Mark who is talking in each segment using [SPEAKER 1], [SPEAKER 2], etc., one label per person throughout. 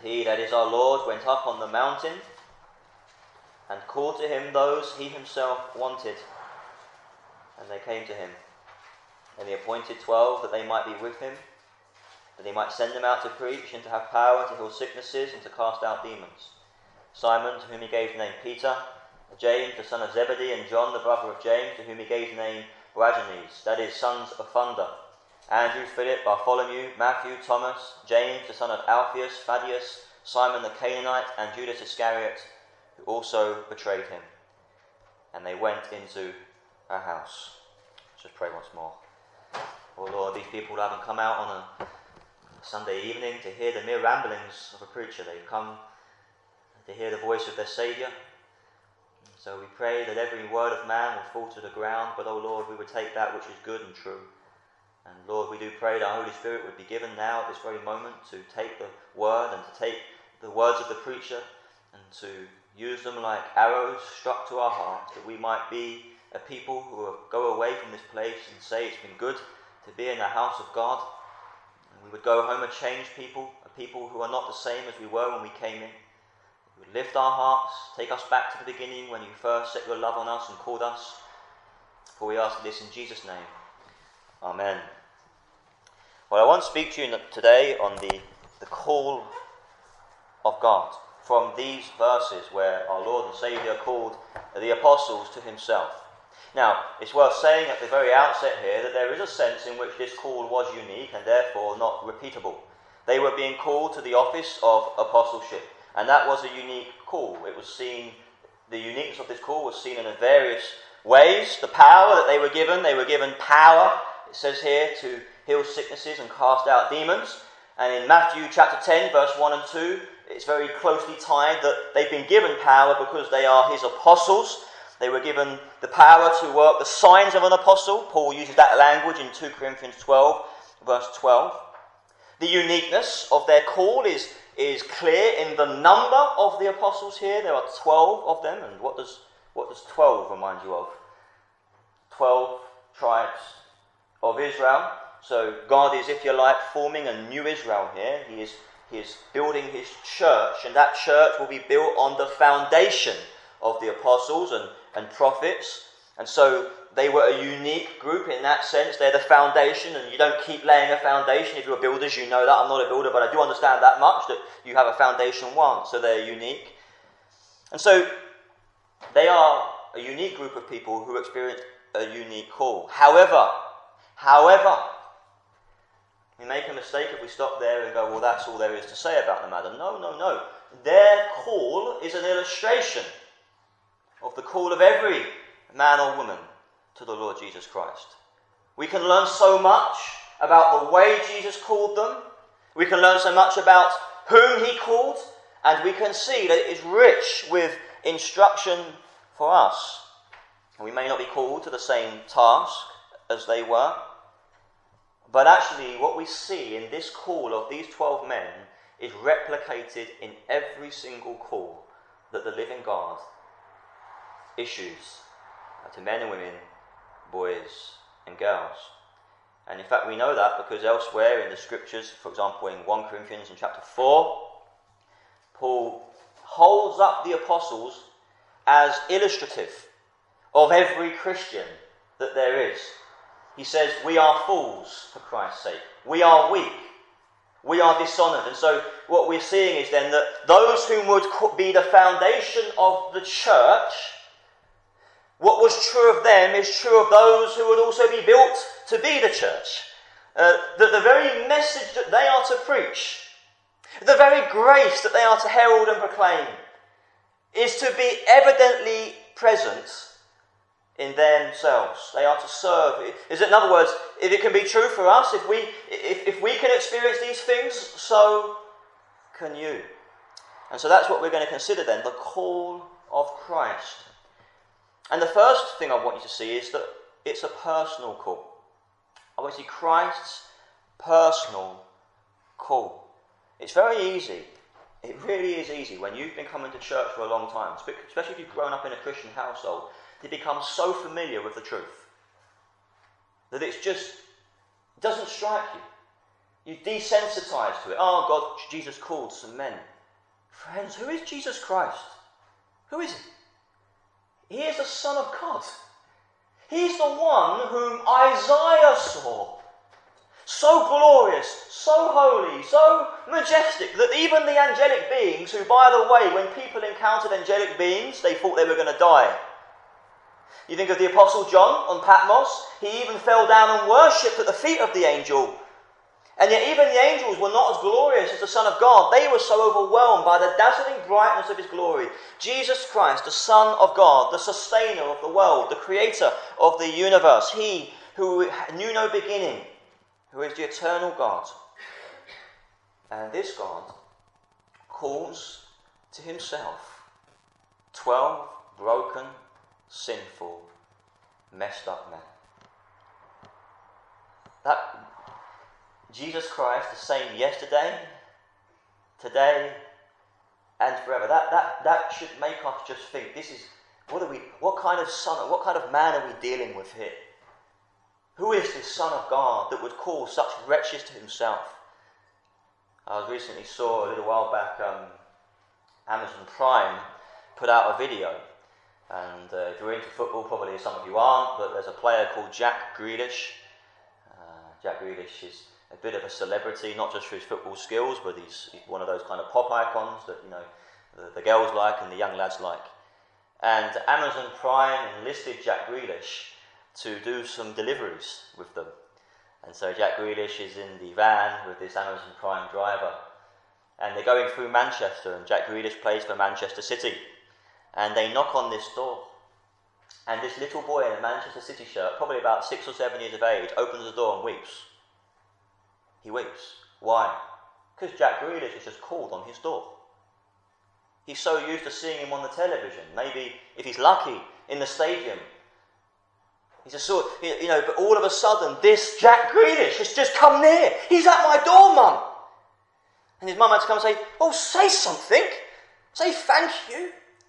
[SPEAKER 1] he, that is our Lord, went up on the mountain and called to him those he himself wanted, and they came to him. And he appointed 12 that they might be with him, that he might send them out to preach and to have power to heal sicknesses and to cast out demons. Simon, to whom he gave the name Peter, James, the son of Zebedee, and John, the brother of James, to whom he gave the name Boanerges, that is, sons of thunder. Andrew, Philip, Bartholomew, Matthew, Thomas, James, the son of Alphaeus, Thaddeus, Simon the Canaanite, and Judas Iscariot, who also betrayed him. And they went into a house. Let's just pray once more. Oh Lord, these people haven't come out on a Sunday evening to hear the mere ramblings of a preacher. They've come to hear the voice of their Saviour. So we pray that every word of man will fall to the ground, but oh Lord, we would take that which is good and true. And Lord, we do pray that Holy Spirit would be given now at this very moment to take the word and to take the words of the preacher and to use them like arrows struck to our hearts, that we might be a people who will go away from this place and say it's been good to be in the house of God. And we would go home a changed people, a people who are not the same as we were when we came in. We would lift our hearts, take us back to the beginning when you first set your love on us and called us. For we ask this in Jesus' name. Amen. Well, I want to speak to you today on the call of God from these verses where our Lord and Saviour called the apostles to himself. Now, it's worth saying at the very outset here that there is a sense in which this call was unique and therefore not repeatable. They were being called to the office of apostleship, and that was a unique call. It was seen, the uniqueness of this call was seen in various ways. The power that they were given power, it says here, to heal sicknesses and cast out demons. And in Matthew chapter 10, verse 1 and 2, it's very closely tied that they've been given power because they are his apostles. They were given the power to work the signs of an apostle. Paul uses that language in 2 Corinthians 12, verse 12. The uniqueness of their call is clear in the number of the apostles here. There are 12 of them. And what does 12 remind you of? 12 tribes of Israel. So God is, if you like, forming a new Israel here. He is building his church, and that church will be built on the foundation of the apostles and prophets. And so they were a unique group in that sense. They're the foundation, and you don't keep laying a foundation. If you're builders, you know that. I'm not a builder, but I do understand that much, that you have a foundation once, so they're unique. And so they are a unique group of people who experience a unique call. However, we make a mistake if we stop there and go, well, that's all there is to say about the matter. No. Their call is an illustration of the call of every man or woman to the Lord Jesus Christ. We can learn so much about the way Jesus called them. We can learn so much about whom he called, and we can see that it is rich with instruction for us. We may not be called to the same task as they were, but actually what we see in this call of these 12 men is replicated in every single call that the living God issues to men and women, boys and girls. And in fact we know that because elsewhere in the scriptures, for example in 1 Corinthians in chapter 4, Paul holds up the apostles as illustrative of every Christian that there is. He says, we are fools for Christ's sake. We are weak. We are dishonoured. And so what we're seeing is then that those whom would be the foundation of the church, what was true of them is true of those who would also be built to be the church. That the very message that they are to preach, the very grace that they are to herald and proclaim, is to be evidently present in themselves. They are to serve. In other words, if it can be true for us, if we can experience these things, so can you. And so that's what we're going to consider then, the call of Christ. And the first thing I want you to see is that it's a personal call. I want you to see Christ's personal call. It's very easy. It really is easy when you've been coming to church for a long time, especially if you've grown up in a Christian household, to become so familiar with the truth that it doesn't strike you. You desensitize to it. Oh, God, Jesus called some men Friends, who is Jesus Christ? Who is he? He is the Son of God. He's the one whom Isaiah saw. So glorious, so holy, so majestic, that even the angelic beings, who, by the way, when people encountered angelic beings, they thought they were going to die. You think of the Apostle John on Patmos, he even fell down and worshipped at the feet of the angel. And yet even the angels were not as glorious as the Son of God. They were so overwhelmed by the dazzling brightness of his glory. Jesus Christ, the Son of God, the sustainer of the world, the creator of the universe, he who knew no beginning, who is the eternal God. And this God calls to himself 12 broken, sinful, messed up men. That Jesus Christ, the same yesterday, today, and forever. That should make us just think, what kind of son, what kind of man are we dealing with here? Who is this Son of God that would call such wretches to himself? I recently saw a little while back, Amazon Prime put out a video. And if you're into football, probably some of you aren't, but there's a player called Jack Grealish. Jack Grealish is a bit of a celebrity, not just for his football skills, but he's one of those kind of pop icons that, you know, the girls like and the young lads like. And Amazon Prime enlisted Jack Grealish to do some deliveries with them. And so Jack Grealish is in the van with this Amazon Prime driver. And they're going through Manchester, and Jack Grealish plays for Manchester City. And they knock on this door. And this little boy in a Manchester City shirt, probably about 6 or 7 years of age, opens the door and weeps. He weeps. Why? Because Jack Grealish has just called on his door. He's so used to seeing him on the television. Maybe, if he's lucky, in the stadium. He's just sort of, you know, but all of a sudden, this Jack Grealish has just come near. He's at my door, Mum. And his mum had to come and say, oh, say something. Say thank you.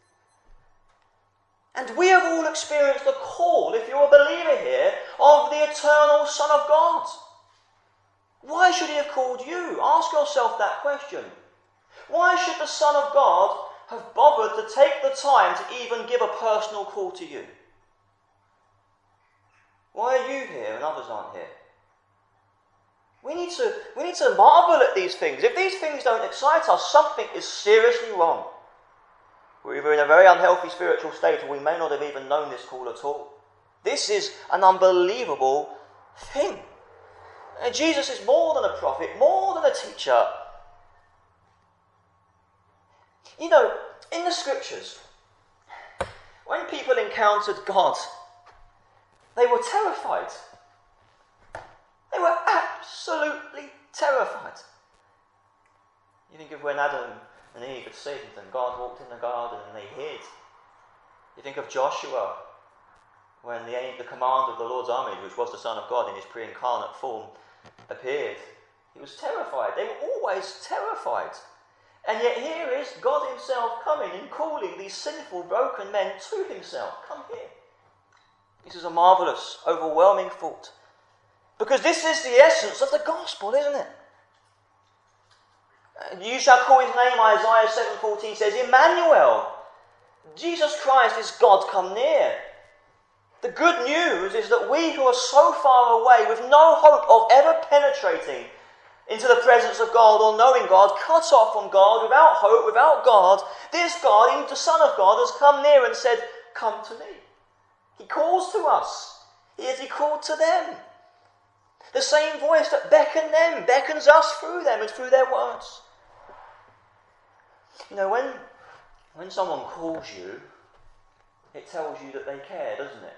[SPEAKER 1] And we have all experienced the call, if you're a believer here, of the eternal Son of God. Why should he have called you? Ask yourself that question. Why should the Son of God have bothered to take the time to even give a personal call to you? Why are you here and others aren't here? We need to marvel at these things. If these things don't excite us, something is seriously wrong. We're either in a very unhealthy spiritual state, or we may not have even known this call at all. This is an unbelievable thing. And Jesus is more than a prophet, more than a teacher. You know, in the scriptures, when people encountered God, they were terrified. They were absolutely terrified. You think of when Adam and Eve had sinned and God walked in the garden and they hid. You think of Joshua, when the command of the Lord's army, which was the Son of God in his pre-incarnate form, appeared. He was terrified. They were always terrified. And yet here is God himself coming and calling these sinful, broken men to himself. Come here. This is a marvellous, overwhelming thought. Because this is the essence of the gospel, isn't it? You shall call his name, Isaiah 7:14 says, Emmanuel. Jesus Christ is God come near. The good news is that we who are so far away, with no hope of ever penetrating into the presence of God or knowing God, cut off from God, without hope, without God, this God, the Son of God, has come near and said, come to me. He calls to us. He called to them. The same voice that beckoned them beckons us through them and through their words. You know, when someone calls you, it tells you that they care, doesn't it?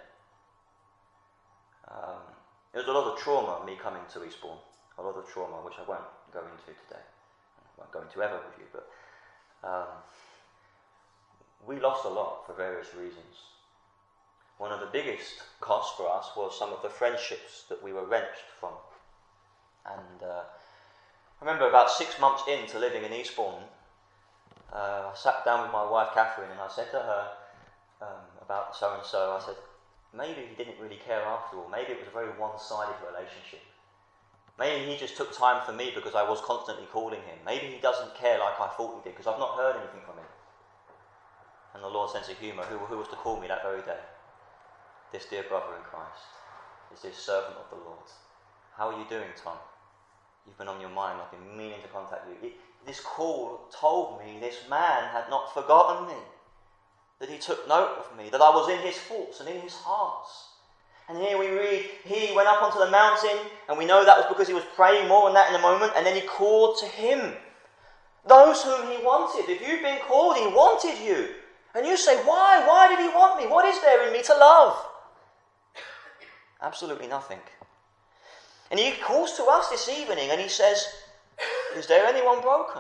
[SPEAKER 1] There's a lot of trauma in me coming to Eastbourne. A lot of trauma, which I won't go into today. I won't go into ever with you, but we lost a lot for various reasons. One of the biggest costs for us was some of the friendships that we were wrenched from. And I remember about 6 months into living in Eastbourne, I sat down with my wife Catherine and I said to her about so-and-so, I said, maybe he didn't really care after all. Maybe it was a very one-sided relationship. Maybe he just took time for me because I was constantly calling him. Maybe he doesn't care like I thought he did because I've not heard anything from him. And the Lord's sense of humour, who was to call me that very day? This dear brother in Christ. This servant of the Lord. How are you doing, Tom? You've been on your mind. I've been meaning to contact you. This call told me this man had not forgotten me. That he took note of me. That I was in his thoughts and in his heart. And here we read, he went up onto the mountain, and we know that was because he was praying. More on that in a moment. And then he called to him those whom he wanted. If you've been called, he wanted you. And you say, why? Why did he want me? What is there in me to love? Absolutely nothing. And he calls to us this evening and he says, is there anyone broken?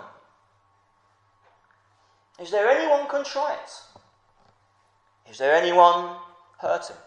[SPEAKER 1] Is there anyone contrite? Is there anyone hurting?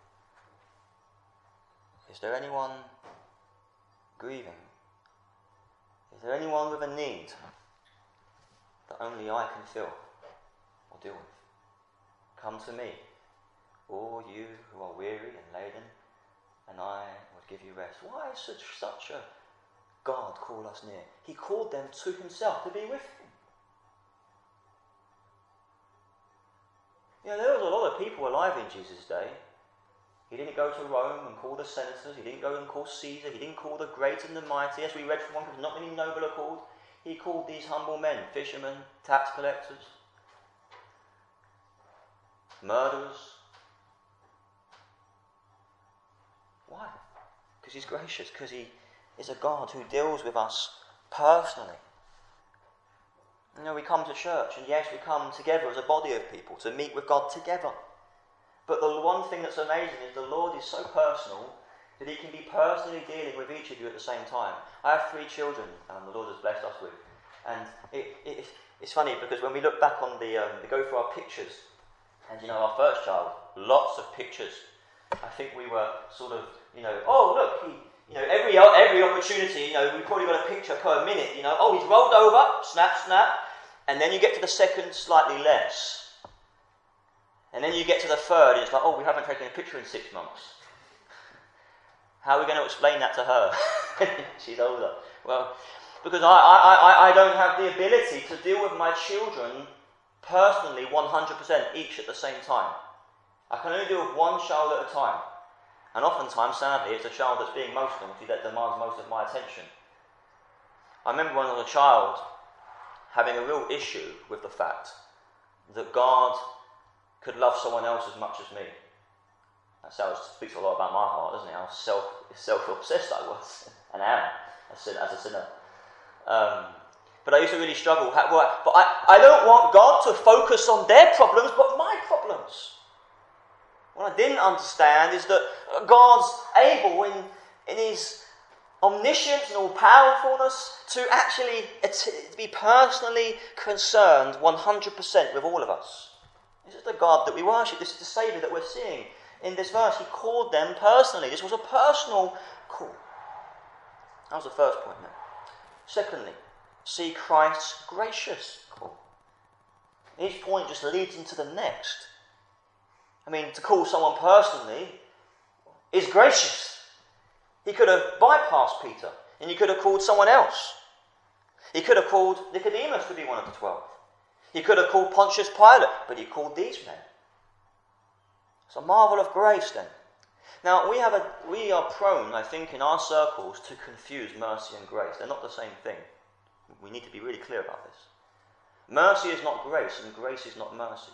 [SPEAKER 1] Is there anyone grieving? Is there anyone with a need that only I can fill or deal with? Come to me, all you who are weary and laden, and I will give you rest. Why should such a God call us near? He called them to himself to be with him. There was a lot of people alive in Jesus' day. He didn't go to Rome and call the senators. He didn't go and call Caesar. He didn't call the great and the mighty. As we read from 1 Corinthians, not many noble are called. He called these humble men, fishermen, tax collectors, murderers. Why? Because he's gracious. Because he is a God who deals with us personally. We come to church, and yes, we come together as a body of people to meet with God together. But the one thing that's amazing is the Lord is so personal that he can be personally dealing with each of you at the same time. I have 3 children the Lord has blessed us with. And it's funny because when we look back on we go through our pictures, and our first child, lots of pictures. I think we were sort of, oh look, every opportunity, we probably got a picture per minute, oh, he's rolled over, snap, snap, and then you get to the second, slightly less. And then you get to the third, and it's like, oh, we haven't taken a picture in 6 months. How are we going to explain that to her? She's older. Well, because I don't have the ability to deal with my children personally 100% each at the same time. I can only deal with one child at a time. And oftentimes, sadly, it's a child that's being most naughty that demands most of my attention. I remember when I was a child having a real issue with the fact that God could love someone else as much as me. That speaks a lot about my heart, doesn't it? How self-obsessed I was, and am, as a sinner. But I used to really struggle. But I don't want God to focus on their problems, but my problems. What I didn't understand is that God's able in his omniscience and all-powerfulness to actually be personally concerned 100% with all of us. This is the God that we worship. This is the Saviour that we're seeing in this verse. He called them personally. This was a personal call. That was the first point then. Secondly, see Christ's gracious call. Each point just leads into the next. To call someone personally is gracious. He could have bypassed Peter, and he could have called someone else. He could have called Nicodemus to be one of the 12. He could have called Pontius Pilate, but he called these men. It's a marvel of grace then. Now, we are prone, I think, in our circles to confuse mercy and grace. They're not the same thing. We need to be really clear about this. Mercy is not grace, and grace is not mercy.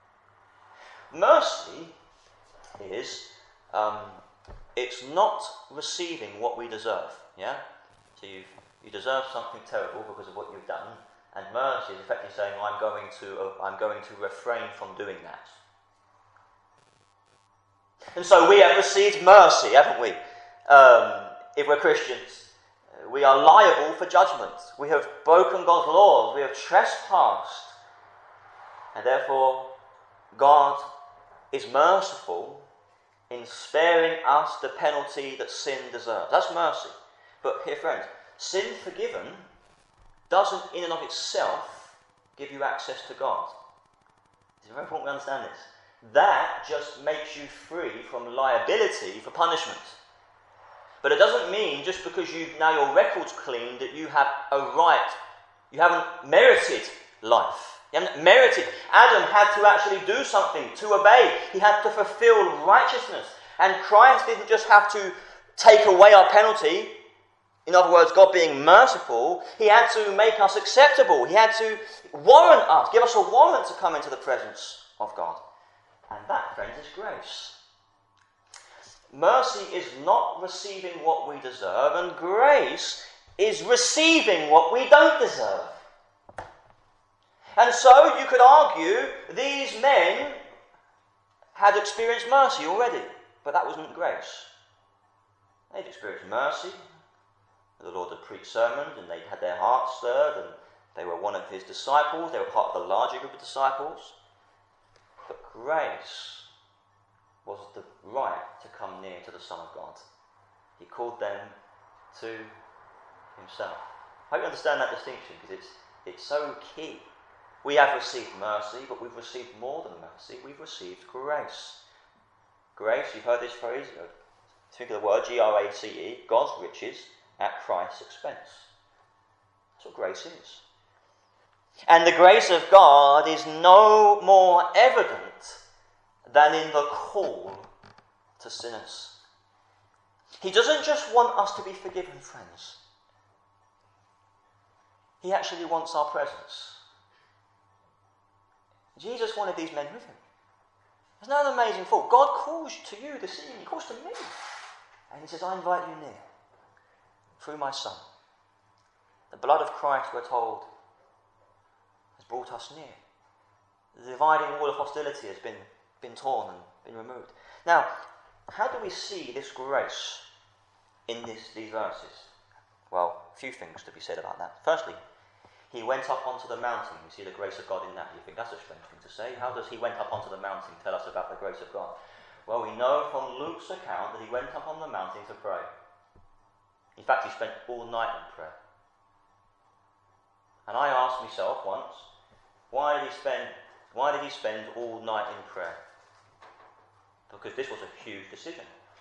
[SPEAKER 1] Mercy is, it's not receiving what we deserve. Yeah? So you deserve something terrible because of what you've done, and mercy is effectively saying, I'm going to refrain from doing that. And so we have received mercy, haven't we? If we're Christians, we are liable for judgment. We have broken God's laws. We have trespassed. And therefore, God is merciful in sparing us the penalty that sin deserves. That's mercy. But here, friends, sin forgiven doesn't in and of itself give you access to God. It's very important we understand this. That just makes you free from liability for punishment. But it doesn't mean just because now your record's clean that you have a right, you haven't merited life. You haven't merited. Adam had to actually do something to obey. He had to fulfill righteousness. And Christ didn't just have to take away our penalty. In other words, God being merciful, he had to make us acceptable. He had to warrant us, give us a warrant to come into the presence of God. And that, friends, is grace. Mercy is not receiving what we deserve, and grace is receiving what we don't deserve. And so you could argue these men had experienced mercy already, but that wasn't grace. They'd experienced mercy. The Lord had preached sermons, and they'd had their hearts stirred, and they were one of his disciples. They were part of the larger group of disciples. But grace was the right to come near to the Son of God. He called them to himself. I hope you understand that distinction, because it's so key. We have received mercy, but we've received more than mercy. We've received grace. Grace, you've heard this phrase, think of the word G-R-A-C-E, God's riches at Christ's expense. That's what grace is. And the grace of God is no more evident than in the call to sinners. He doesn't just want us to be forgiven, friends. He actually wants our presence. Jesus wanted these men with him. Isn't that an amazing thought? God calls to you this evening. He calls to me. And he says, I invite you near through my Son. The blood of Christ, we're told, has brought us near. The dividing wall of hostility has been torn and been removed. Now, how do we see this grace in these verses? Well, a few things to be said about that. Firstly, he went up onto the mountain. You see the grace of God in that. You think that's a strange thing to say. How does he went up onto the mountain tell us about the grace of God? Well, we know from Luke's account that he went up on the mountain to pray. In fact, he spent all night in prayer. And I asked myself once, why did he spend all night in prayer? Because this was a huge decision.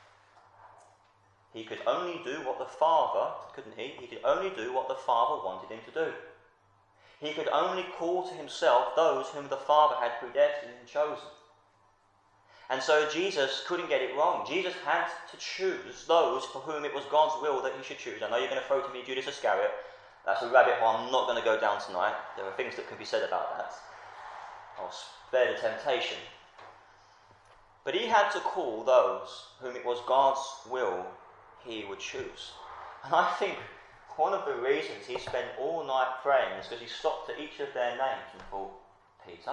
[SPEAKER 1] He could only do what the Father, couldn't he? He could only do what the Father wanted him to do. He could only call to himself those whom the Father had predestined and chosen. And so Jesus couldn't get it wrong. Jesus had to choose those for whom it was God's will that he should choose. I know you're going to throw to me Judas Iscariot. That's a rabbit hole I'm not going to go down tonight. There are things that can be said about that. I'll spare the temptation. But he had to call those whom it was God's will he would choose. And I think one of the reasons he spent all night praying is because he stopped at each of their names and thought, Peter,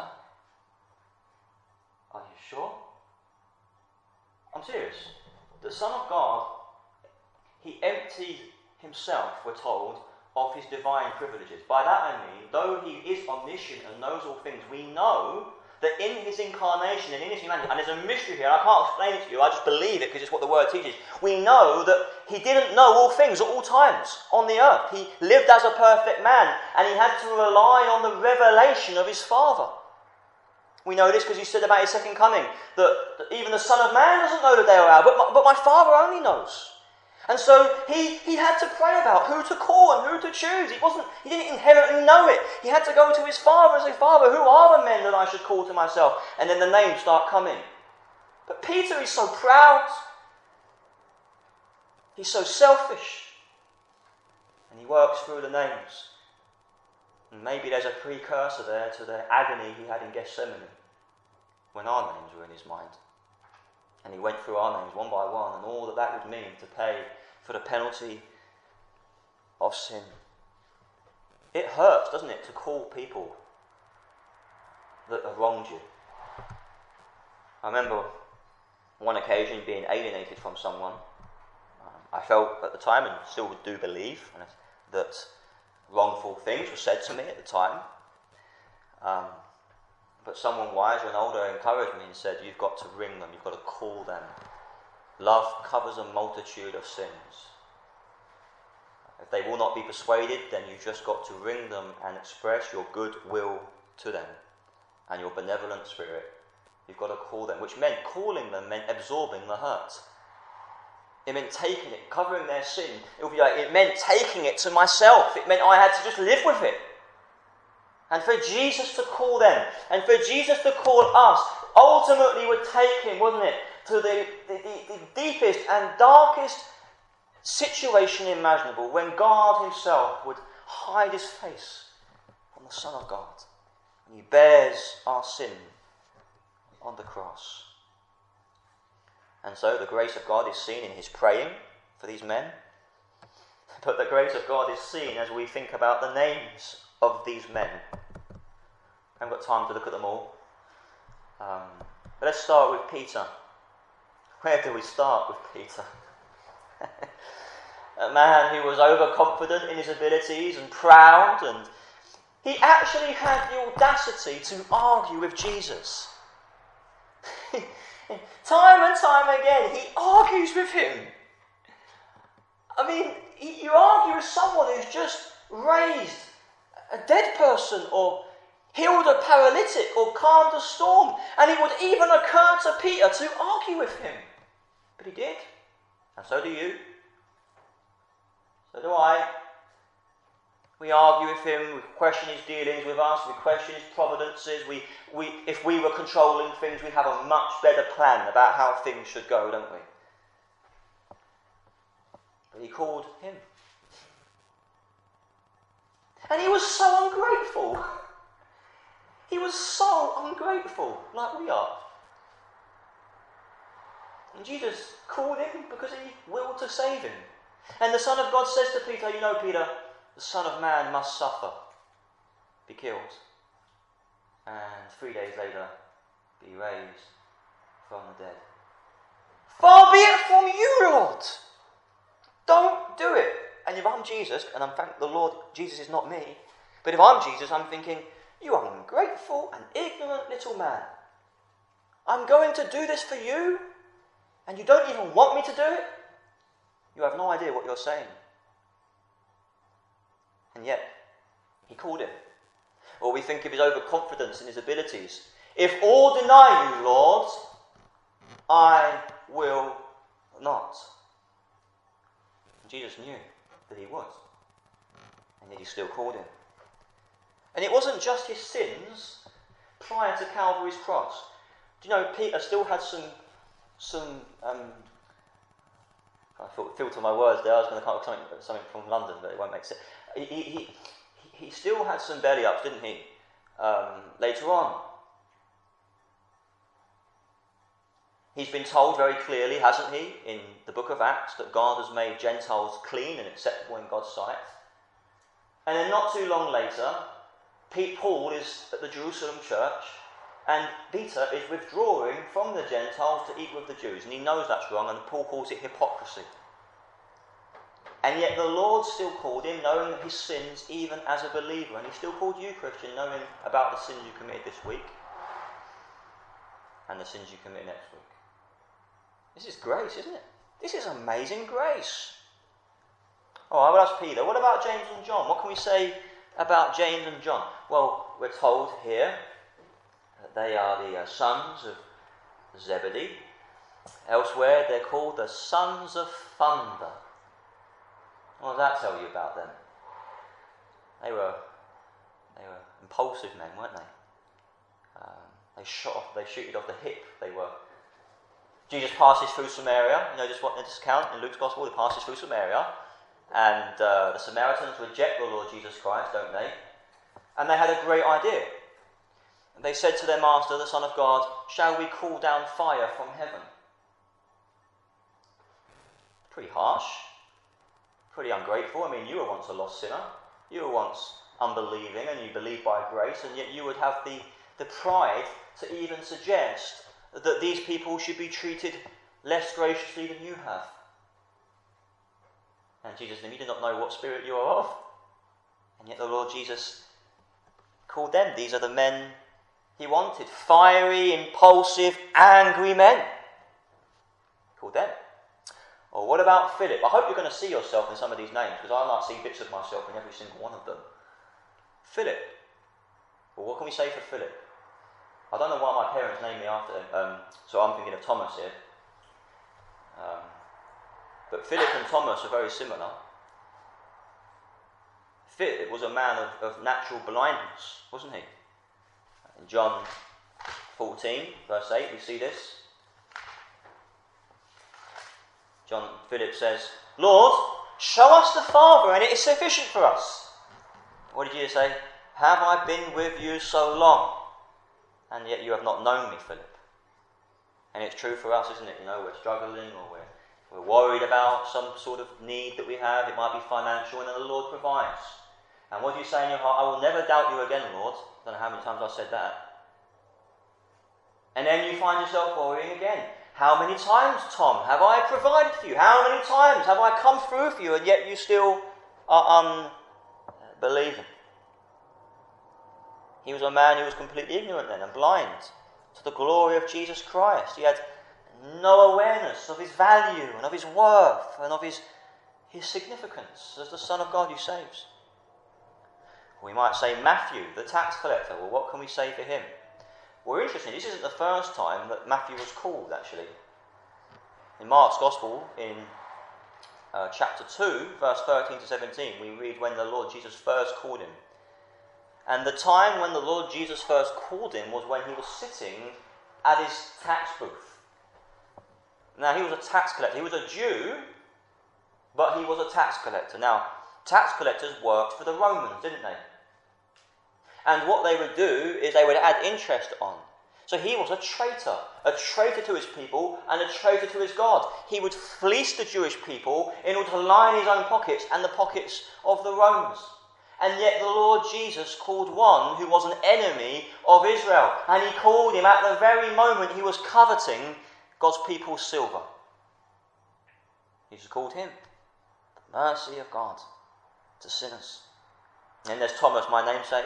[SPEAKER 1] are you sure? I'm serious. The Son of God, he emptied himself, we're told, of his divine privileges. By that I mean, though he is omniscient and knows all things, we know that in his incarnation and in his humanity, and there's a mystery here, I can't explain it to you, I just believe it because it's what the word teaches. We know that he didn't know all things at all times on the earth. He lived as a perfect man, and he had to rely on the revelation of his Father. We know this because he said about his second coming, that even the Son of Man doesn't know the day or hour, but my Father only knows. And so he had to pray about who to call and who to choose. He didn't inherently know it. He had to go to his Father and say, Father, who are the men that I should call to myself? And then the names start coming. But Peter is so proud. He's so selfish. And he works through the names. And maybe there's a precursor there to the agony he had in Gethsemane when our names were in his mind. And he went through our names one by one and all that would mean to pay for the penalty of sin. It hurts, doesn't it, to call people that have wronged you. I remember one occasion being alienated from someone. I felt at the time, and still do believe, that wrongful things were said to me at the time. But someone wiser and older encouraged me and said, you've got to ring them, you've got to call them. Love covers a multitude of sins. If they will not be persuaded, then you've just got to ring them and express your goodwill to them and your benevolent spirit. You've got to call them, which meant calling them meant absorbing the hurt. It meant taking it, covering their sin. It meant taking it to myself. It meant I had to just live with it. And for Jesus to call them, and for Jesus to call us, ultimately would take him, wouldn't it, to the deepest and darkest situation imaginable, when God himself would hide his face from the Son of God. And he bears our sin on the cross. And so the grace of God is seen in his praying for these men. But the grace of God is seen as we think about the names of these men. I haven't got time to look at them all. But let's start with Peter. Where do we start with Peter? A man who was overconfident in his abilities and proud, and he actually had the audacity to argue with Jesus. Time and time again, he argues with him. I mean, you argue with someone who's just raised a dead person, or healed a paralytic, or calmed a storm, and it would even occur to Peter to argue with him. But he did, and so do you. So do I. We argue with him, we question his dealings with us, we question his providences. If we were controlling things, we'd have a much better plan about how things should go, don't we? But he called him. And he was so ungrateful. He was so ungrateful, like we are. And Jesus called him because he willed to save him. And the Son of God says to Peter, you know, Peter, the Son of Man must suffer, be killed, and 3 days later be raised from the dead. Far be it from you, Lord! Don't do it. And if I'm Jesus, and I'm thank the Lord, Jesus is not me, but if I'm Jesus, I'm thinking, you ungrateful and ignorant little man. I'm going to do this for you, and you don't even want me to do it? You have no idea what you're saying. And yet, he called him. Or we think of his overconfidence in his abilities. If all deny you, Lord, I will not. And Jesus knew that he would. And yet he still called him. And it wasn't just his sins prior to Calvary's cross. Do you know, Peter still had some I filter my words there. I was going to come up with something from London, but it won't make sense. He still had some belly ups, didn't he? Later on, he's been told very clearly, hasn't he, in the book of Acts, that God has made Gentiles clean and acceptable in God's sight. And then not too long later, Paul is at the Jerusalem church, and Peter is withdrawing from the Gentiles to eat with the Jews. And he knows that's wrong, and Paul calls it hypocrisy. And yet the Lord still called him, knowing his sins even as a believer. And he still called you, Christian, knowing about the sins you committed this week and the sins you commit next week. This is grace, isn't it? This is amazing grace. Oh, I will ask Peter, what about James and John? What can we say about James and John? Well, we're told here that they are the sons of Zebedee. Elsewhere, they're called the sons of thunder. What does that tell you about them? They were impulsive men, weren't they? They shooted off the hip. Jesus passes through Samaria. You know, just what in this account in Luke's Gospel, he passes through Samaria, and the Samaritans reject the Lord Jesus Christ, don't they? And they had a great idea. And they said to their master, the Son of God, "Shall we call down fire from heaven?" Pretty harsh. Pretty ungrateful. I mean, you were once a lost sinner. You were once unbelieving, and you believed by grace, and yet you would have the pride to even suggest that these people should be treated less graciously than you have. And Jesus said, "You do not know what spirit you are of." And yet the Lord Jesus called them. These are the men he wanted. Fiery, impulsive, angry men. He called them. Or what about Philip? I hope you're going to see yourself in some of these names, because I might see bits of myself in every single one of them. Philip. Well, what can we say for Philip? I don't know why my parents named me after him, so I'm thinking of Thomas here. But Philip and Thomas are very similar. Philip was a man of natural blindness, wasn't he? In John 14, verse 8, we see this. Philip says, Lord, show us the Father, and it is sufficient for us. What did Jesus say? Have I been with you so long, and yet you have not known me, Philip? And it's true for us, isn't it? We're struggling, or we're worried about some sort of need that we have. It might be financial, and then the Lord provides. And what do you say in your heart? I will never doubt you again, Lord. I don't know how many times I've said that. And then you find yourself worrying again. How many times, Tom, have I provided for you? How many times have I come through for you, and yet you still are unbelieving? He was a man who was completely ignorant then and blind to the glory of Jesus Christ. He had no awareness of his value and of his worth and of his significance as the Son of God who saves. We might say Matthew, the tax collector. Well, what can we say for him? Well, interesting, this isn't the first time that Matthew was called, actually. In Mark's Gospel, in chapter 2, verse 13 to 17, we read when the Lord Jesus first called him. And the time when the Lord Jesus first called him was when he was sitting at his tax booth. Now, he was a tax collector. He was a Jew, but he was a tax collector. Now, tax collectors worked for the Romans, didn't they? And what they would do is they would add interest on. So he was a traitor to his people and a traitor to his God. He would fleece the Jewish people in order to line his own pockets and the pockets of the Romans. And yet the Lord Jesus called one who was an enemy of Israel. And he called him at the very moment he was coveting God's people's silver. Jesus called him the mercy of God to sinners. And there's Thomas, my namesake.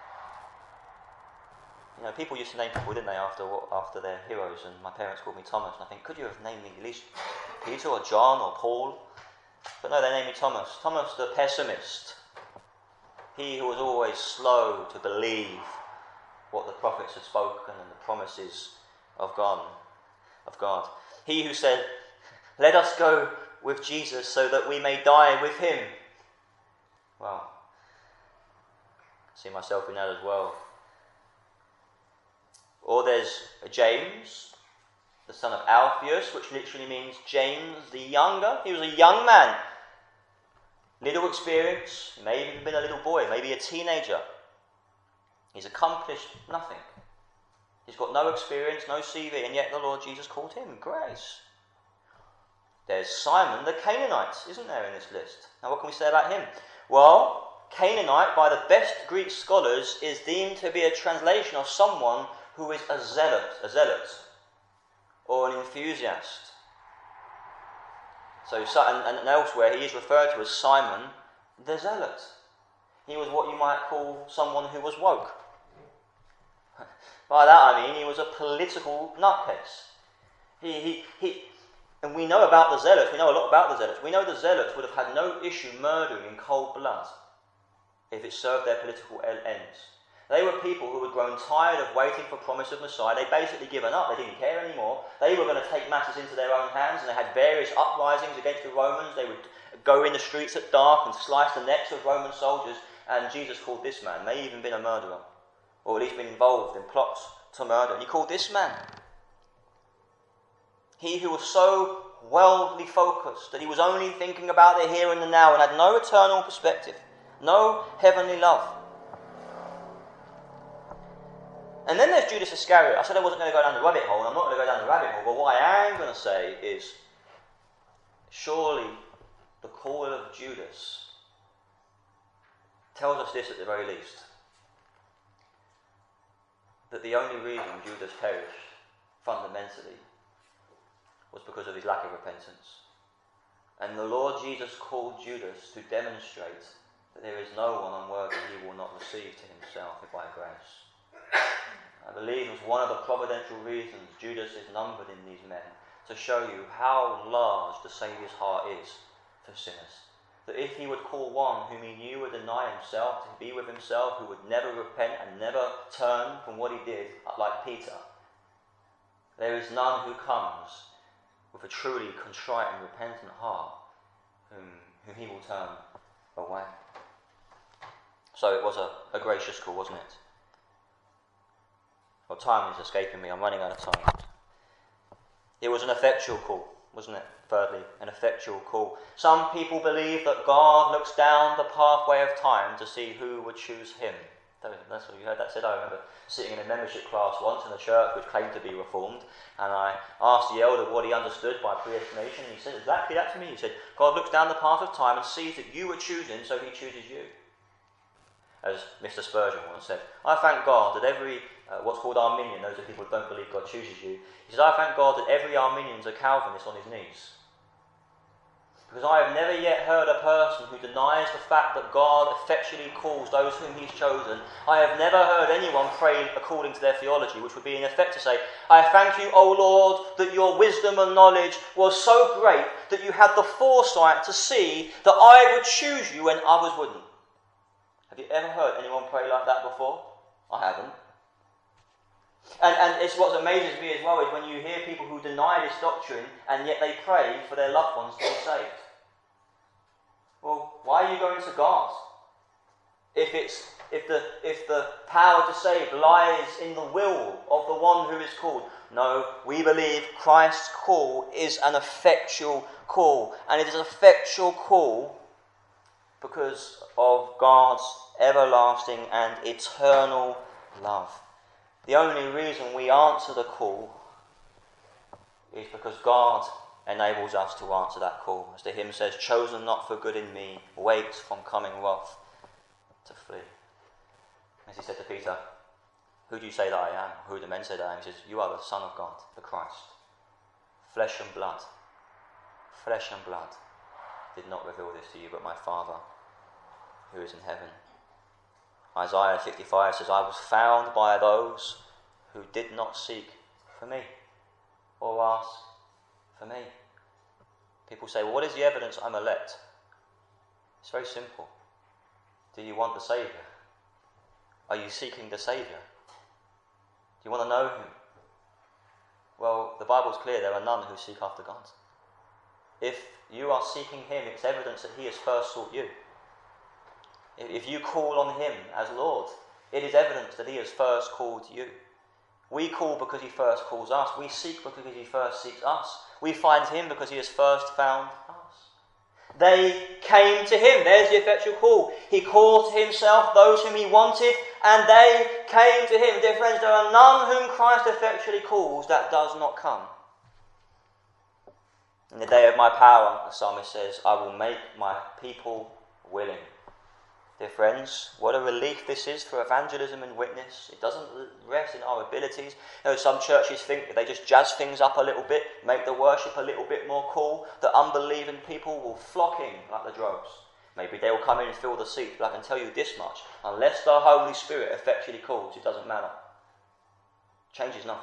[SPEAKER 1] People used to name people, didn't they, after their heroes, and my parents called me Thomas, and I think, could you have named me at least Peter or John or Paul? But no, they named me Thomas. Thomas the pessimist. He who was always slow to believe what the prophets had spoken and the promises of God. He who said, let us go with Jesus so that we may die with him. Well, I see myself in that as well. Or there's James, the son of Alphaeus, which literally means James the younger. He was a young man. Little experience, he may have even been a little boy, maybe a teenager. He's accomplished nothing. He's got no experience, no CV, and yet the Lord Jesus called him grace. There's Simon the Canaanite, isn't there, in this list? Now what can we say about him? Well, Canaanite, by the best Greek scholars, is deemed to be a translation of someone who is a zealot, or an enthusiast. So, and elsewhere he is referred to as Simon the Zealot. He was what you might call someone who was woke. By that I mean he was a political nutcase. And we know about the Zealots, we know a lot about the Zealots. We know the Zealots would have had no issue murdering in cold blood if it served their political ends. They were people who had grown tired of waiting for promise of Messiah. They'd basically given up. They didn't care anymore. They were going to take matters into their own hands, and they had various uprisings against the Romans. They would go in the streets at dark and slice the necks of Roman soldiers. And Jesus called this man, may have even been a murderer, or at least been involved in plots to murder. And he called this man. He who was so worldly focused that he was only thinking about the here and the now and had no eternal perspective, no heavenly love. And then there's Judas Iscariot. I said I wasn't going to go down the rabbit hole, and I'm not going to go down the rabbit hole, but what I am going to say is, surely the call of Judas tells us this at the very least, that the only reason Judas perished, fundamentally, was because of his lack of repentance. And the Lord Jesus called Judas to demonstrate that there is no one unworthy he will not receive to himself if by grace. I believe it was one of the providential reasons Judas is numbered in these men, to show you how large the Saviour's heart is for sinners. That if he would call one whom he knew would deny himself, to be with himself, who would never repent and never turn from what he did, like Peter, there is none who comes with a truly contrite and repentant heart, whom he will turn away. So it was a gracious call, wasn't it? Well, time is escaping me. I'm running out of time. It was an effectual call, wasn't it? Thirdly, an effectual call. Some people believe that God looks down the pathway of time to see who would choose him. That's what you heard that said. I remember sitting in a membership class once in a church which claimed to be reformed, and I asked the elder what he understood by predestination, and he said exactly that to me. He said, God looks down the path of time and sees that you were choosing, so he chooses you. As Mr. Spurgeon once said, I thank God that every, what's called Arminian, those are people who don't believe God chooses you, he says, I thank God that every Arminian's a Calvinist on his knees. Because I have never yet heard a person who denies the fact that God effectually calls those whom he's chosen. I have never heard anyone pray according to their theology, which would be in effect to say, I thank you, O Lord, that your wisdom and knowledge was so great that you had the foresight to see that I would choose you when others wouldn't. Have you ever heard anyone pray like that before? I haven't. And it's what amazes me as well is when you hear people who deny this doctrine and yet they pray for their loved ones to be saved. Well, why are you going to God? If the power to save lies in the will of the one who is called. No, we believe Christ's call is an effectual call. And it is an effectual call because of God's everlasting and eternal love. The only reason we answer the call is because God enables us to answer that call. As the hymn says, chosen not for good in me, waits from coming wrath to flee. As he said to Peter, who do you say that I am? Who do men say that I am? He says, you are the Son of God, the Christ. Flesh and blood did not reveal this to you, but my Father who is in heaven. Isaiah 65 says, I was found by those who did not seek for me or ask for me. People say, well, what is the evidence I'm elect? It's very simple. Do you want the Saviour? Are you seeking the Saviour? Do you want to know him? Well, the Bible's clear, there are none who seek after God. If you are seeking him, it's evidence that he has first sought you. If you call on him as Lord, it is evidence that he has first called you. We call because he first calls us. We seek because he first seeks us. We find him because he has first found us. They came to him. There's the effectual call. He called to himself those whom he wanted, and they came to him. Dear friends, there are none whom Christ effectually calls that does not come. In the day of my power, the psalmist says, I will make my people willing. Dear friends, what a relief this is for evangelism and witness. It doesn't rest in our abilities. You know, some churches think if they just jazz things up a little bit, make the worship a little bit more cool, that unbelieving people will flock in like the droves. Maybe they will come in and fill the seat, but I can tell you this much. Unless the Holy Spirit effectually calls, it doesn't matter. Changes nothing.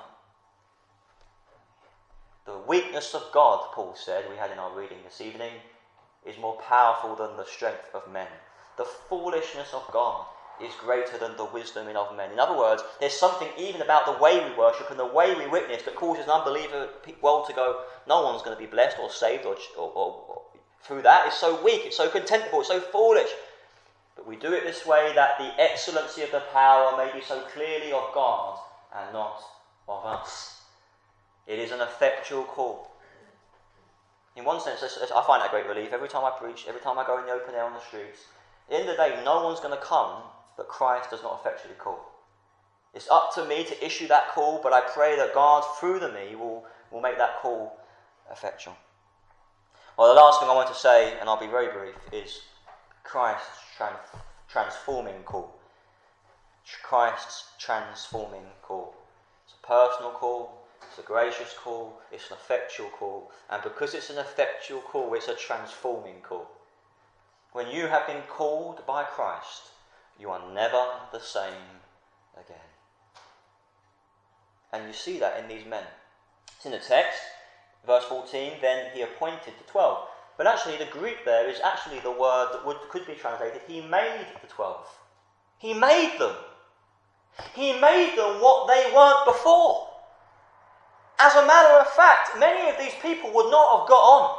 [SPEAKER 1] The weakness of God, Paul said, we had in our reading this evening, is more powerful than the strength of men. The foolishness of God is greater than the wisdom of men. In other words, there's something even about the way we worship and the way we witness that causes an unbeliever world to go, no one's going to be blessed or saved or through that. It's so weak, it's so contemptible, it's so foolish. But we do it this way that the excellency of the power may be so clearly of God and not of us. It is an effectual call. In one sense, I find that a great relief. Every time I preach, every time I go in the open air on the streets, at the end of the day, no one's going to come that Christ does not effectually call. It's up to me to issue that call, but I pray that God, through me, will make that call effectual. Well, the last thing I want to say, and I'll be very brief, is Christ's transforming call. Christ's transforming call. It's a personal call, it's a gracious call, it's an effectual call, and because it's an effectual call, it's a transforming call. When you have been called by Christ, you are never the same again. And you see that in these men. It's in the text, verse 14, then he appointed the 12. But actually the Greek there is actually the word that could be translated, he made the 12. He made them. He made them what they weren't before. As a matter of fact, many of these people would not have got on.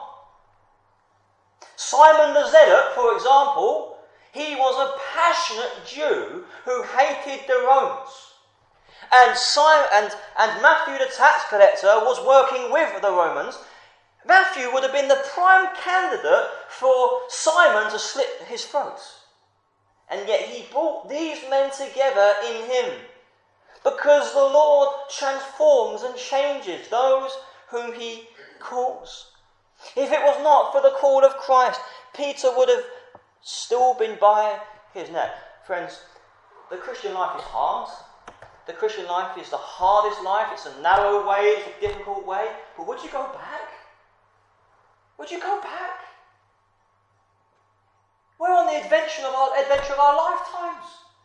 [SPEAKER 1] Simon the Zealot, for example, he was a passionate Jew who hated the Romans. And Matthew the tax collector was working with the Romans. Matthew would have been the prime candidate for Simon to slit his throat. And yet he brought these men together in him. Because the Lord transforms and changes those whom he calls. If it was not for the call of Christ, Peter would have still been by his net. Friends, the Christian life is hard. The Christian life is the hardest life. It's a narrow way, it's a difficult way. But would you go back? Would you go back? We're on the adventure of our lifetimes.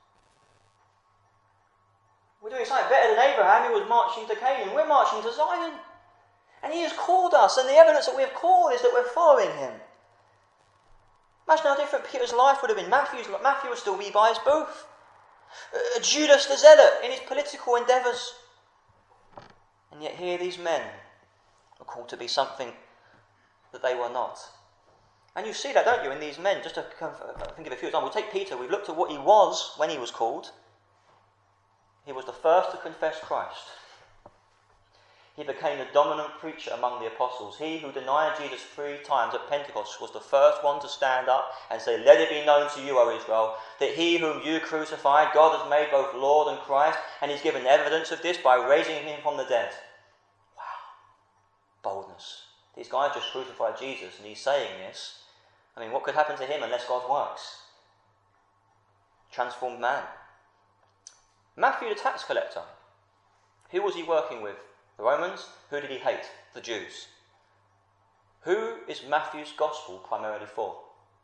[SPEAKER 1] We're doing something better than Abraham, who was marching to Canaan. We're marching to Zion. And he has called us, and the evidence that we have called is that we're following him. Imagine how different Peter's life would have been. Matthew would still be by his booth. Judas the Zealot in his political endeavours. And yet here these men are called to be something that they were not. And you see that, don't you, in these men? Just to think of a few examples. Take Peter. We've looked at what he was when he was called. He was the first to confess Christ. He became the dominant preacher among the apostles. He who denied Jesus 3 times at Pentecost was the first one to stand up and say, "Let it be known to you, O Israel, that he whom you crucified, God has made both Lord and Christ, and he's given evidence of this by raising him from the dead." Wow. Boldness. These guys just crucified Jesus, and he's saying this. I mean, what could happen to him unless God works? Transformed man. Matthew the tax collector. Who was he working with? The Romans. Who did he hate? The Jews. Who is Matthew's gospel primarily for?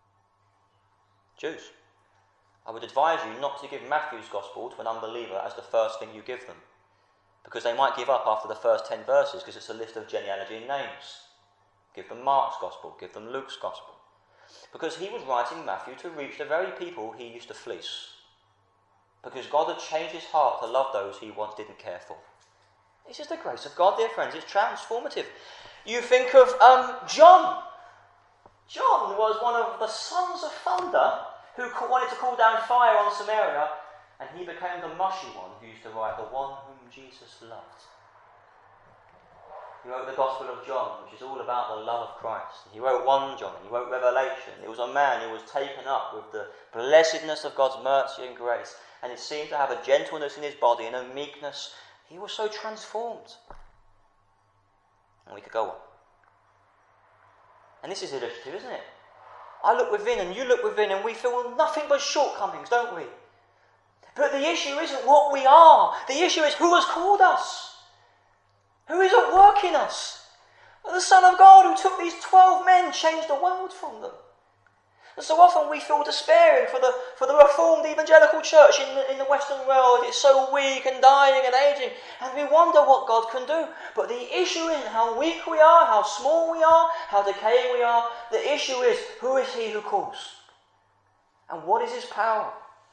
[SPEAKER 1] Jews. I would advise you not to give Matthew's gospel to an unbeliever as the first thing you give them, because they might give up after the first 10 verses because it's a list of genealogy and names. Give them Mark's gospel, give them Luke's gospel, because he was writing Matthew to reach the very people he used to fleece, because God had changed his heart to love those he once didn't care for. This is the grace of God, dear friends. It's transformative. You think of John. John was one of the sons of thunder who wanted to call down fire on Samaria, and he became the mushy one who used to write, "The one whom Jesus loved." He wrote the Gospel of John, which is all about the love of Christ. He wrote 1 John, and he wrote Revelation. It was a man who was taken up with the blessedness of God's mercy and grace, and it seemed to have a gentleness in his body and a meekness. He was so transformed. And we could go on. And this is illustrative, isn't it? I look within and you look within and we feel nothing but shortcomings, don't we? But the issue isn't what we are. The issue is who has called us. Who is at work in us. The Son of God who took these 12 men, changed the world from them. And so often we feel despairing for the reformed evangelical church in the Western world. It's so weak and dying and aging, and we wonder what God can do. But the issue isn't how weak we are, how small we are, how decaying we are. The issue is, who is he who calls? And what is his power?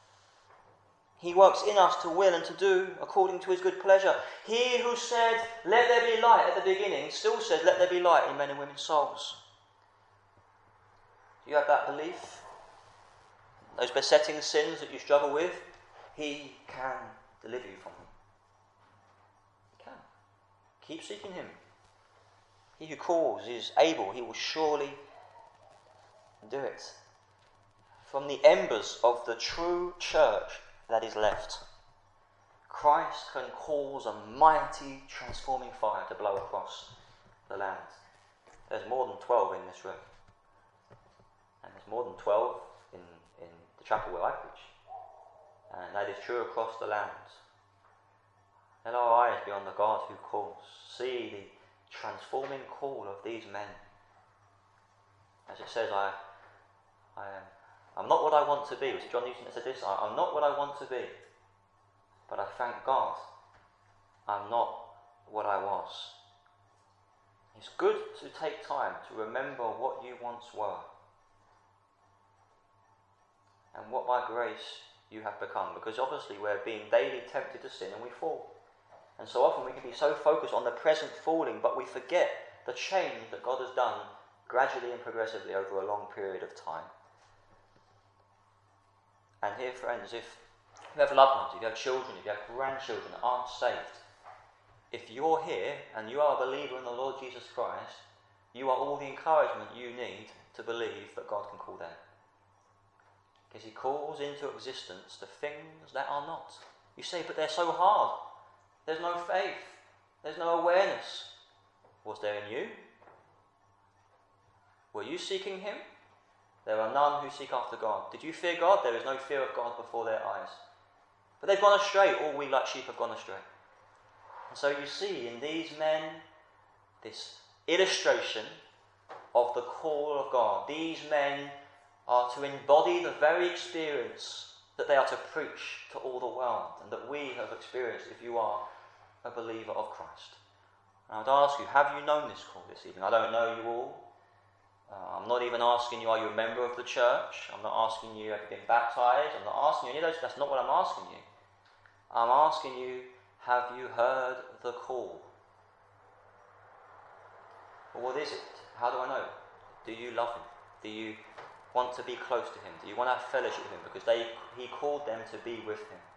[SPEAKER 1] He works in us to will and to do according to his good pleasure. He who said, "Let there be light" at the beginning, still says, "Let there be light in men and women's souls." Do you have that belief? Those besetting sins that you struggle with, he can deliver you from them. He can. Keep seeking him. He who calls is able. He will surely do it. From the embers of the true church that is left, Christ can cause a mighty transforming fire to blow across the land. There's more than 12 in this room. And there's more than 12 in the chapel where I preach. And that is true across the land. Let our eyes be on the God who calls. See the transforming call of these men. As it says, I'm not what I want to be. It was John Newton that said this. I'm not what I want to be. But I thank God I'm not what I was. It's good to take time to remember what you once were. And what by grace you have become. Because obviously we're being daily tempted to sin and we fall. And so often we can be so focused on the present falling, but we forget the change that God has done gradually and progressively over a long period of time. And here, friends, if you have loved ones, if you have children, if you have grandchildren that aren't saved, if you're here and you are a believer in the Lord Jesus Christ, you are all the encouragement you need to believe that God can call them. Because he calls into existence the things that are not. You say, but they're so hard. There's no faith. There's no awareness. Was there in you? Were you seeking him? There are none who seek after God. Did you fear God? There is no fear of God before their eyes. But they've gone astray. All we like sheep have gone astray. And so you see in these men this illustration of the call of God. These men are to embody the very experience that they are to preach to all the world, and that we have experienced if you are a believer of Christ. And I would ask you, have you known this call this evening? I don't know you all. I'm not even asking you, are you a member of the church? I'm not asking you, have you been baptized? I'm not asking you any of those. That's not what I'm asking you. I'm asking you, have you heard the call? Well, what is it? How do I know? Do you love him? Do you want to be close to him? Do you want to have fellowship with him? Because he called them to be with him.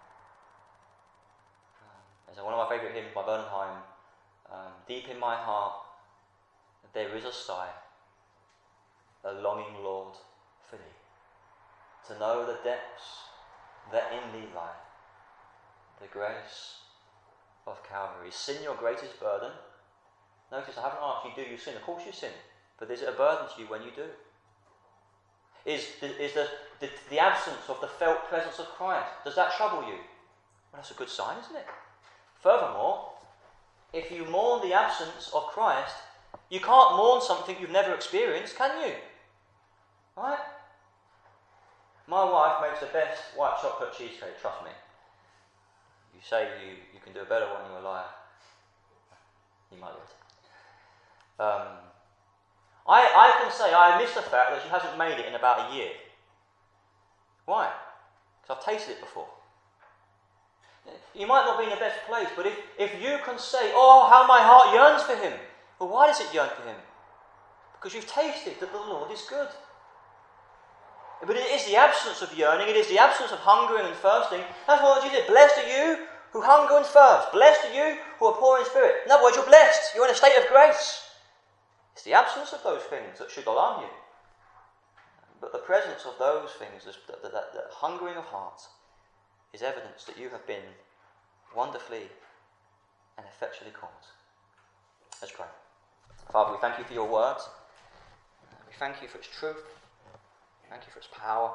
[SPEAKER 1] There's one of my favourite hymns by Bernheim. Deep in my heart, there is a sigh, a longing, Lord, for thee. To know the depths that in thee lie, the grace of Calvary. Is sin your greatest burden? Notice I haven't asked you, do you sin? Of course you sin. But is it a burden to you when you do? Is the absence of the felt presence of Christ, does that trouble you? Well, that's a good sign, isn't it? Furthermore, if you mourn the absence of Christ, you can't mourn something you've never experienced, can you? Right? My wife makes the best white chocolate cheesecake, trust me. You say you can do a better one, you're a liar. You might do it. I can say I miss the fact that she hasn't made it in about a year. Why? Because I've tasted it before. You might not be in the best place, but if you can say, oh, how my heart yearns for him. Well, why does it yearn for him? Because you've tasted that the Lord is good. But it is the absence of yearning, it is the absence of hungering and thirsting. That's what Jesus said. Blessed are you who hunger and thirst. Blessed are you who are poor in spirit. In other words, you're blessed. You're in a state of grace. It's the absence of those things that should alarm you. But the presence of those things, that hungering of heart, is evidence that you have been wonderfully and effectually called. Let's pray. Father, we thank you for your word. We thank you for its truth. Thank you for its power.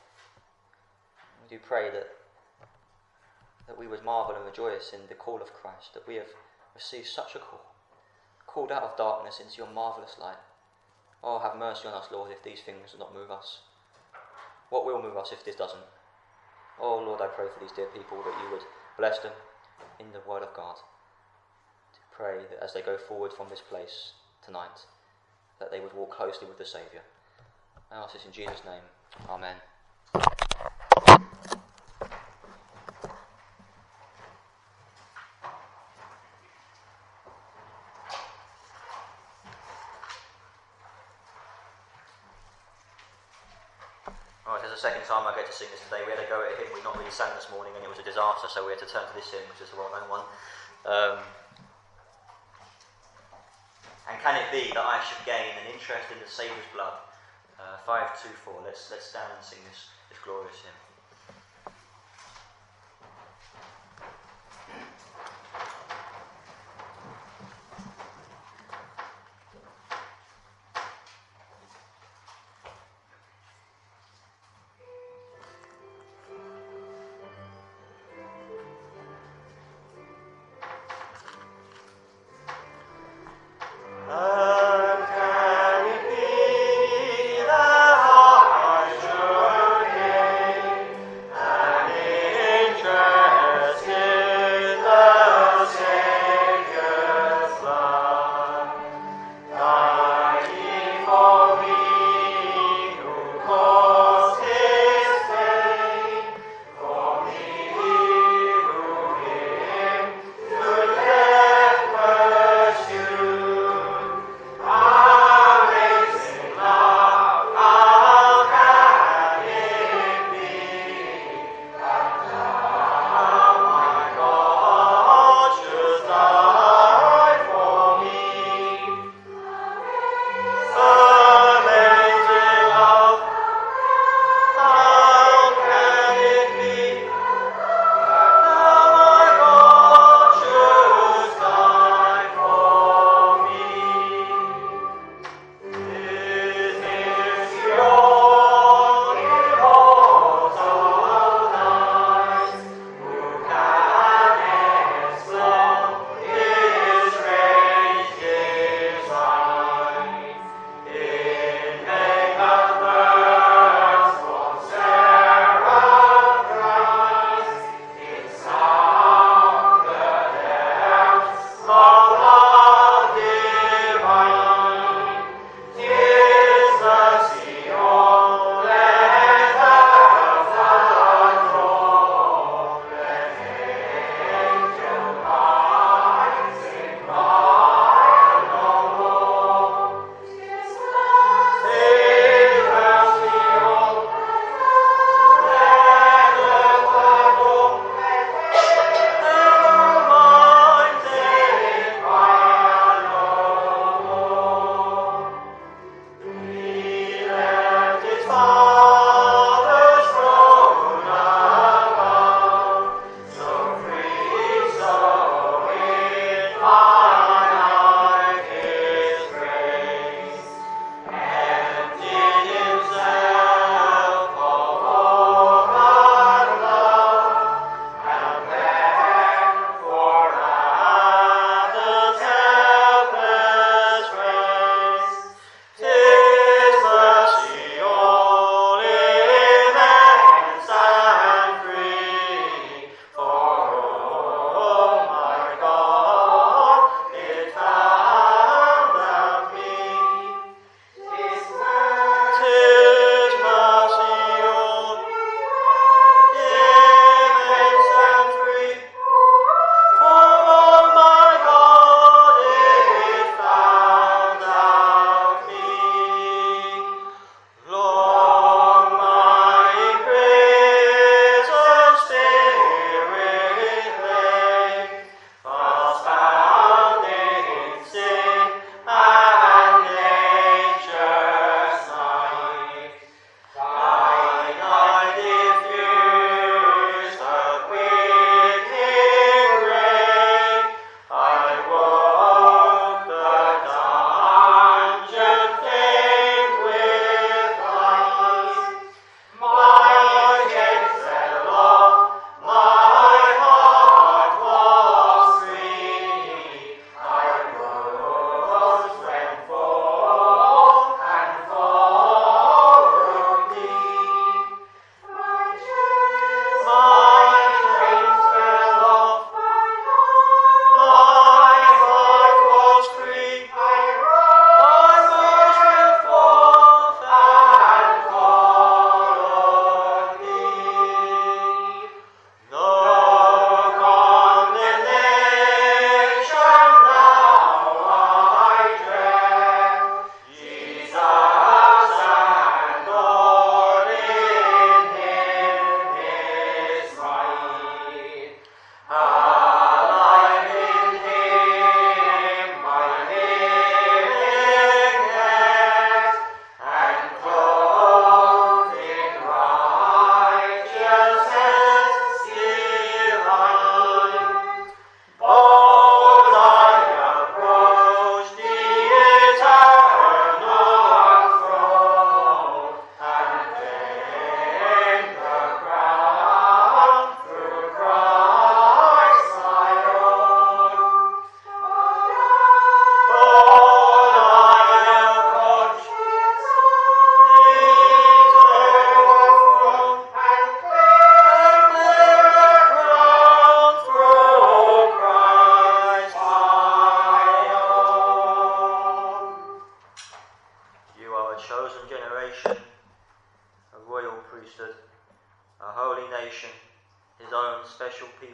[SPEAKER 1] We do pray that we would marvel and rejoice in the call of Christ, that we have received such a call, called out of darkness into your marvellous light. Oh, have mercy on us, Lord, if these things do not move us. What will move us if this doesn't? Oh, Lord, I pray for these dear people that you would bless them in the word of God. To pray that as they go forward from this place tonight, that they would walk closely with the Saviour. I ask this in Jesus' name. Amen. Alright, there's a second time I get to sing this today. We had to go at a hymn we'd not really sang this morning, and it was a disaster, so we had to turn to this hymn, which is a well-known one. And can it be that I should gain an interest in the Saviour's blood? 524. Let's stand and sing this glorious hymn.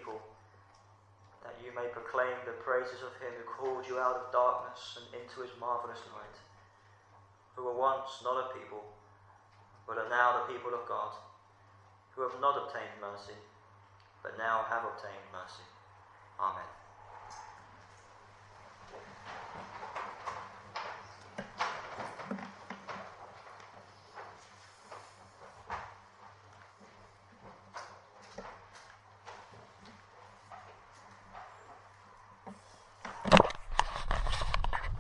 [SPEAKER 2] people, that you may proclaim the praises of him who called you out of darkness and into his marvellous light, who were once not a people, but are now the people of God, who have not obtained mercy, but now have obtained mercy. Amen.